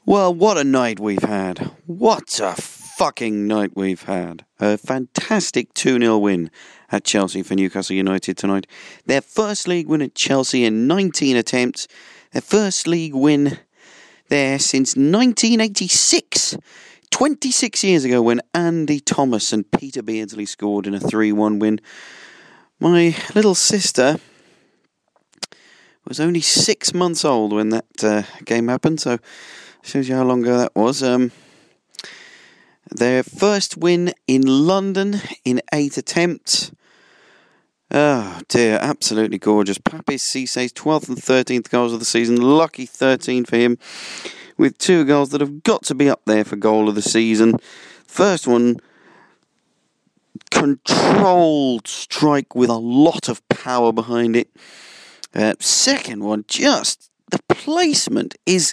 Well, what a night we've had. What a fucking night we've had. A fantastic 2-0 win at Chelsea for Newcastle United tonight. Their first league win at Chelsea in 19 attempts. Their first league win there since 1986. 26 years ago when Andy Thomas and Peter Beardsley scored in a 3-1 win. My little sister was only 6 months old when that game happened, so shows you how long ago that was. Their first win in London in 8 attempts. Oh dear, absolutely gorgeous. Papis Cissé's 12th and 13th goals of the season. Lucky 13 for him, with 2 goals that have got to be up there for goal of the season. First one, controlled strike with a lot of power behind it. Second one, just the placement is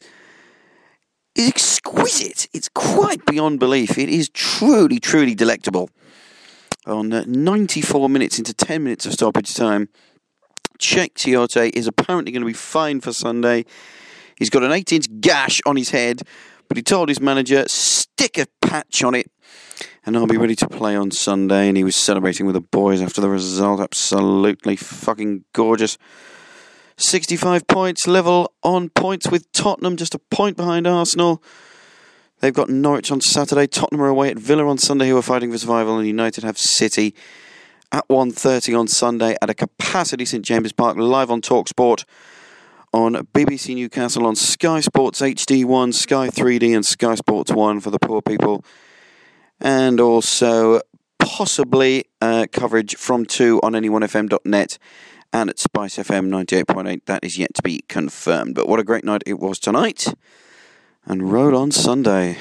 exquisite. It's quite beyond belief. It is truly, truly delectable. On 94 minutes into 10 minutes of stoppage time, Cheick Tiote is apparently going to be fine for Sunday. He's got an 8-inch gash on his head, but he told his manager, stick a patch on it, and I'll be ready to play on Sunday. And he was celebrating with the boys after the result. Absolutely fucking gorgeous. 65 points, level on points with Tottenham, just a point behind Arsenal. They've got Norwich on Saturday. Tottenham are away at Villa on Sunday, who are fighting for survival, and United have City at 1:30 on Sunday at a capacity St James's Park, live on TalkSport, on BBC Newcastle, on Sky Sports HD1, Sky 3D and Sky Sports 1 for the poor people, and also possibly coverage from 2 on anyonefm.net and at Spice FM 98.8. That is yet to be confirmed. But what a great night it was tonight. And roll on Sunday.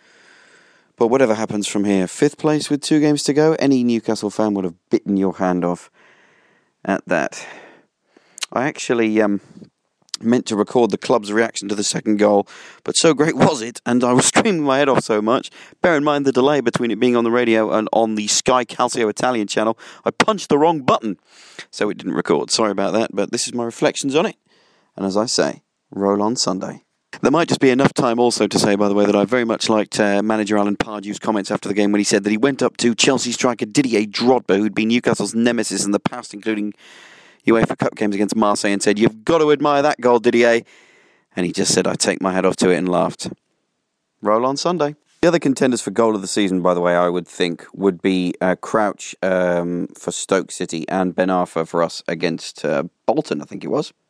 But whatever happens from here, 5th place with 2 games to go, any Newcastle fan would have bitten your hand off at that. I actually meant to record the club's reaction to the second goal, but so great was it, and I was screaming my head off so much. Bear in mind the delay between it being on the radio and on the Sky Calcio Italian channel. I punched the wrong button, so it didn't record. Sorry about that, but this is my reflections on it. And as I say, roll on Sunday. There might just be enough time also to say, by the way, that I very much liked manager Alan Pardew's comments after the game when he said that he went up to Chelsea striker Didier Drogba, who'd been Newcastle's nemesis in the past, including UEFA Cup games against Marseille, and said, "You've got to admire that goal, Didier." And he just said, "I take my hat off to it," and laughed. Roll on Sunday. The other contenders for goal of the season, by the way, I would think, would be Crouch for Stoke City and Ben Arfa for us against Bolton, I think it was.